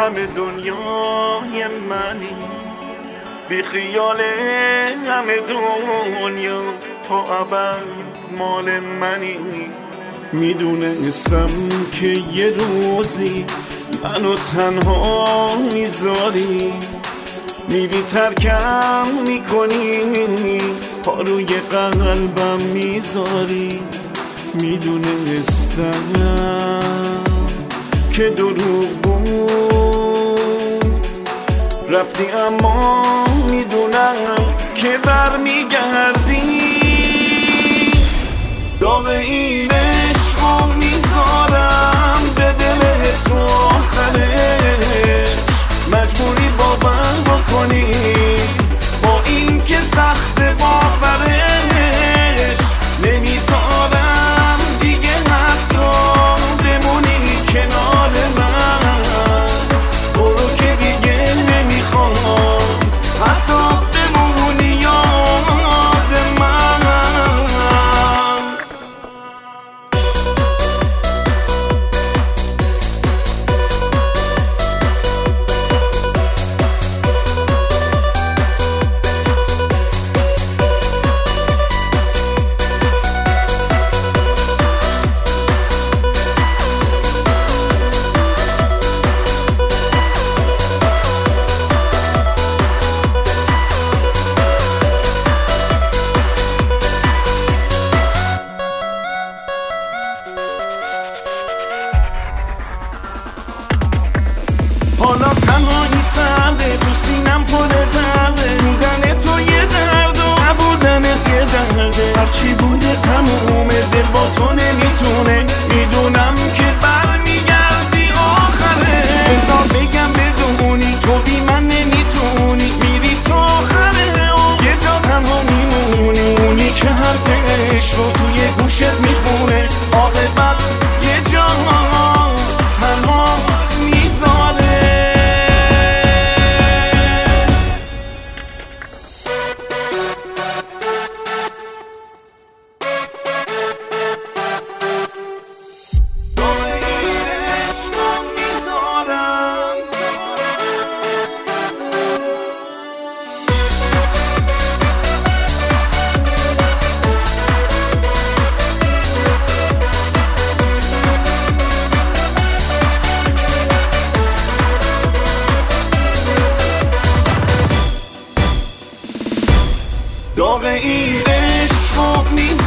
همه دنیای منی، بی خیال همه دنیا تا ابد مال منی. میدونستم که یه روزی منو تنها میذاری، میری ترکم میکنی، پا روی قلبم میذاری. میدونستم که دروغ بود رفتی، اما میدونم که برمیگردی. داغ این عشقو میذارم به دل تو، آخرش مجبوری باور بکنی، با این که سخت باورش نمیذارم دیگه حتی بمونی کنار من. برو که دیگه نمیخوام حتی بمونی یاد من. حالا تنهایی سرده، تو سینم پر درده، بودن تو یه درد و نبودنت یه درده. هرچی بوده تمومه، دل با تو نمیتونه، میدونم که برمیگردی آخره. بذار بگم بدونی تو بی من نمیتونی، میری تا آخره و یه جا تنها میمونی. اونی که حرف عشق رو توی گوشت میخونه، عاقبت یه جا تنها میذاره. داغ این عشق